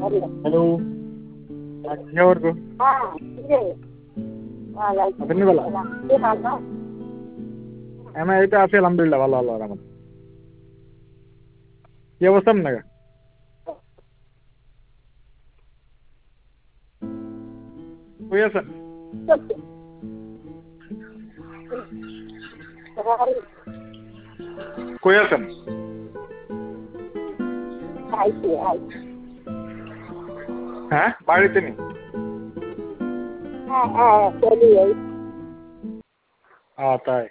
Hello, কি খবর গো? আছেন নি বেলা? আমি এই তো আছি আলহামদুলিল্লাহ, ভালো আল্লাহর রহমতে। কি অবস্থা আপনার? কই আছেন? কই আছেন? হ্যাঁ, বাড়িতে নেই। তাই।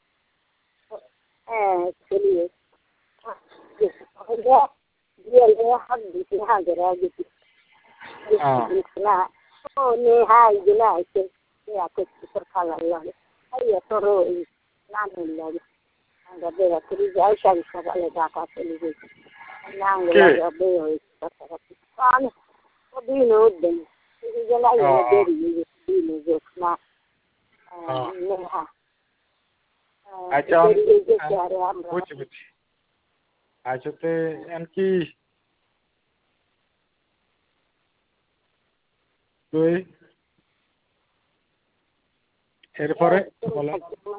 সকালে ডাকা চলে গেছে দিন উঠবেন না নেহা আচ্ছা, বুঝছি বুঝছি। আচ্ছা, তো কি তুই এরপরে বলে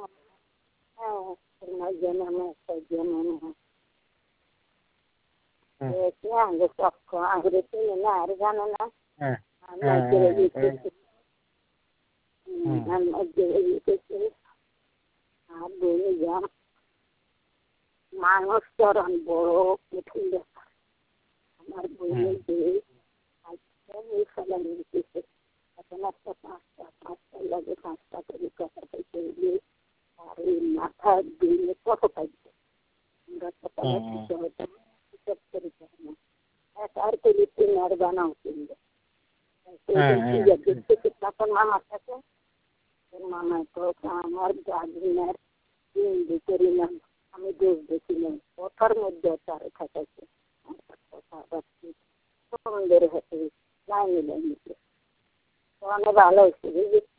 আর জানো না মানুষ চরণ বড় কঠিন ব্যাপার। আমার বইয়ের এখন একটা পাঁচটা লাগে 5টা করে কথা পাইতে আর এই মাথা দিয়ে কত পাইছে আমরা আর করে আর বানাও কিনবে তখন মামার কাছে মামা তো আমার গার্জেনের করি না আমি দোষ দেখিলাম কথার মধ্যে তার খাটাইছে সুন্দর হতে নাই নিলাম অনেক ভালো হয়েছে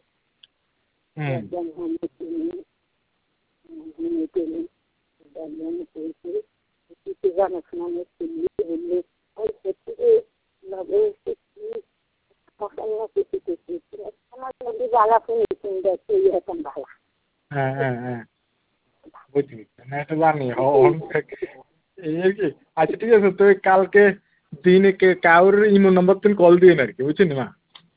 বুঝলি না, এটা জানি এই আর কি। আচ্ছা ঠিক আছে, তুই কালকে দিনে কাউর ইমো নাম্বার তুমি কল দিয়ে আর কি, বুঝছেন মা?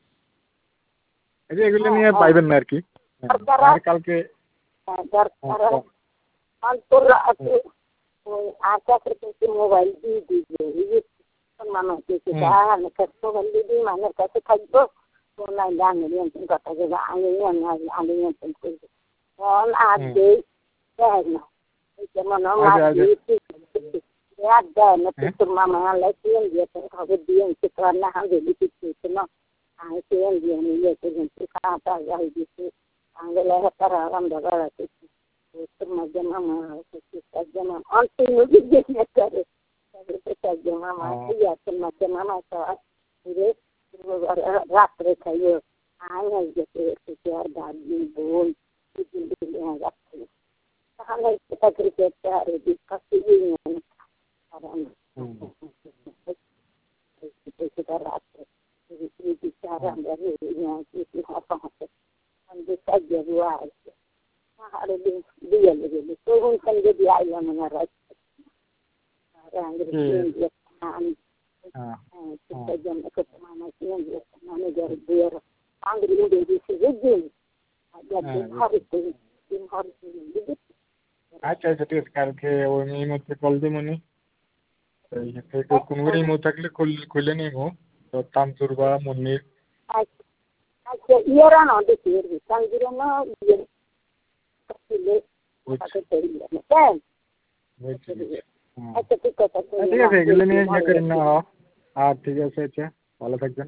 এই যে এগুলো নিয়ে পাইবেন না আর কি। কালকে মোবাইল দিয়ে দিবে মানুষ মোবাইল দিদি মানুষের কাছে থাকবো কথা দেবো আমি করবো আর দেয় না যেমন দেয় না তোর মামা আল্লাহ চেন দিয়েছে খবর দিয়েছে তো আর না হাঁড়ে দিচ্ছে না আমি চেন দিয়ে নিয়ে খাওয়া যাই দিচ্ছি আঙ্গেলা তারা আমরা বেড়াতে তোর মধ্যে মামা যেমন অন্তিম দেখে করে মামা ঠিক আছে মাঝে মামা তো রাত্রে খাইও আয় যেতে আর গাড়ি বোন যাচ্ছে তাহলে সেটা ক্রিকেট আর রাত্রে আমরা আছে আরে দিয়ে গেলি তখন যদি আইলাম আমার আচ্ছা আচ্ছা ঠিক আছে, কালকে ওই এই মধ্যে কল দিব নি কোন করে ইমো থাকলে খুলে নিবো তো তামসুর বা মুন্নির। আচ্ছা ইয়েরা না দেখি তানজিরা না আচ্ছা ঠিক আছে এগুলো নিয়ে ইয়ে করেন না। আর ঠিক আছে, আচ্ছা ভালো থাকবেন।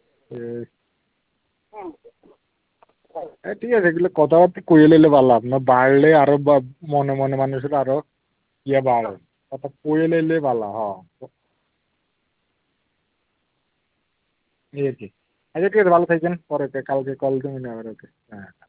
ঠিক আছে, এগুলো কথাবার্তা কইয়ে নিলে ভালো, আপনার বাড়লে আরো মনে মনে মানুষের আরো ইয়ে বাড়ে, কথা কইয়ে নিলে ভালো। হ্যাঁ এই আর কি। আচ্ছা ঠিক আছে, ভালো থাকবেন, পরে কালকে কল দেবেন আবার। ওকে, হ্যাঁ।